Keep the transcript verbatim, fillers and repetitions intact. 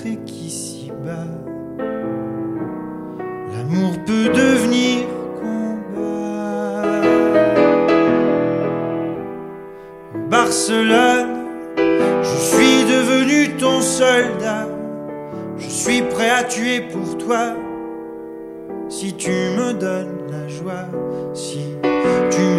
montrer qu'ici-bas, l'amour peut devenir combat. Barcelone, je suis devenu ton soldat. Je suis prêt à tuer pour toi, si tu me donnes la joie, si tu